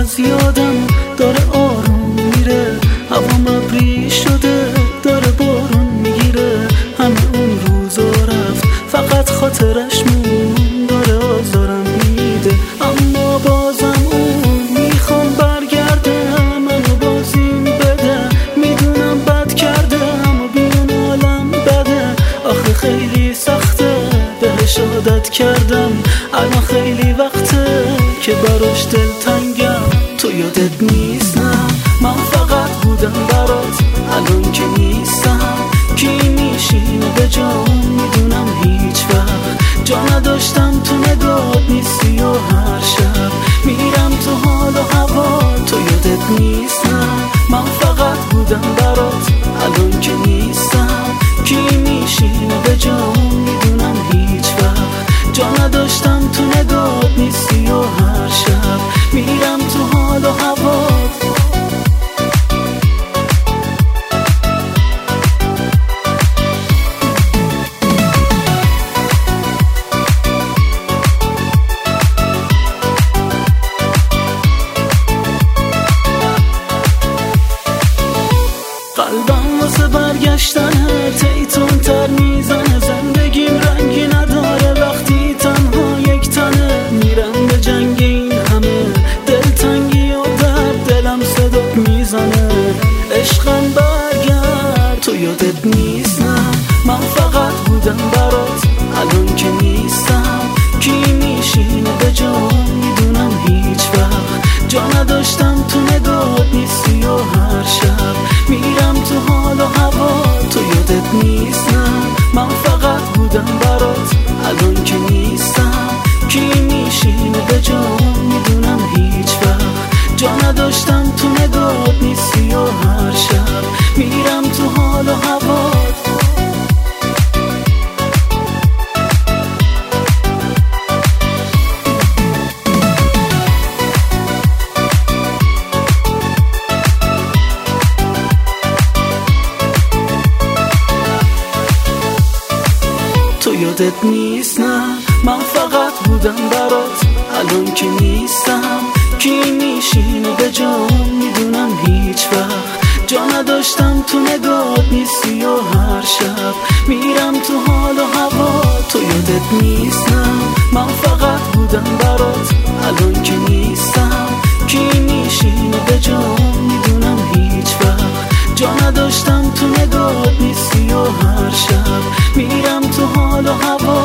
از یادم داره آروم میره، هوام ابری شده داره بارون میگیره. همه اون روزا رفت فقط خاطرش مون، داره آزارم میده اما بازم اون میخوام برگرده، منو بازیم بده. میدونم بد کرده اما بیون عالم بده، آخه خیلی سخته بهش عادت کردم. الان خیلی وقته که براش دلتنگم. تو یادت نیست نه من فقط بودم برات، الان که نیستم کی میشینه به جام؟ میدونم هیچ وقت جا نداشتم تو نگات نیستی و هر شب میرم تو حال و هوا. تو یادت نیست نه من فقط بودم برات، الان که نیستم کی میشینه به جام؟ میدونم هیچ وقت جا نداشتم تو نگات نیستی و هر شب میرم تو حال و هوات. قلبم واسه برگشتنه تیتون تر میزنه، زندگیم رنگی نداره وقتی تنها یک تنه. میرم به جنگ این همه دلتنگی و درد، دلم صدات میزنه عشقم برگرد. تو یادت نیست نه من فقط بودم برات، الان که نیستم کی میشینه به جام؟ میدونم هیچ وقت جا نداشتم تو نگات نیستی و هر شب میرم تو حال و هوا. تو یادت نیست نه من فقط بودم برات، الان که نیستم کی میشینه به جام؟ میدونم هیچ وقت جا نداشتم تو نگات نیستی و هر شب میرم تو حال و هوا. تو یادت نیست نه من فقط بودم برات، الان که نیستم کی میشینه به جام؟ میدونم هیچ وقت جا نداشتم تو نگات نیستی و هر شب میرم تو حال و هوا. تو یادت نیست نه من فقط بودم برات، الان که نیستم کی میشینه به جام؟ میدونم هیچ وقت جا نداشتم تو نگات نیستی و هر شب میرم تو حال و هوا.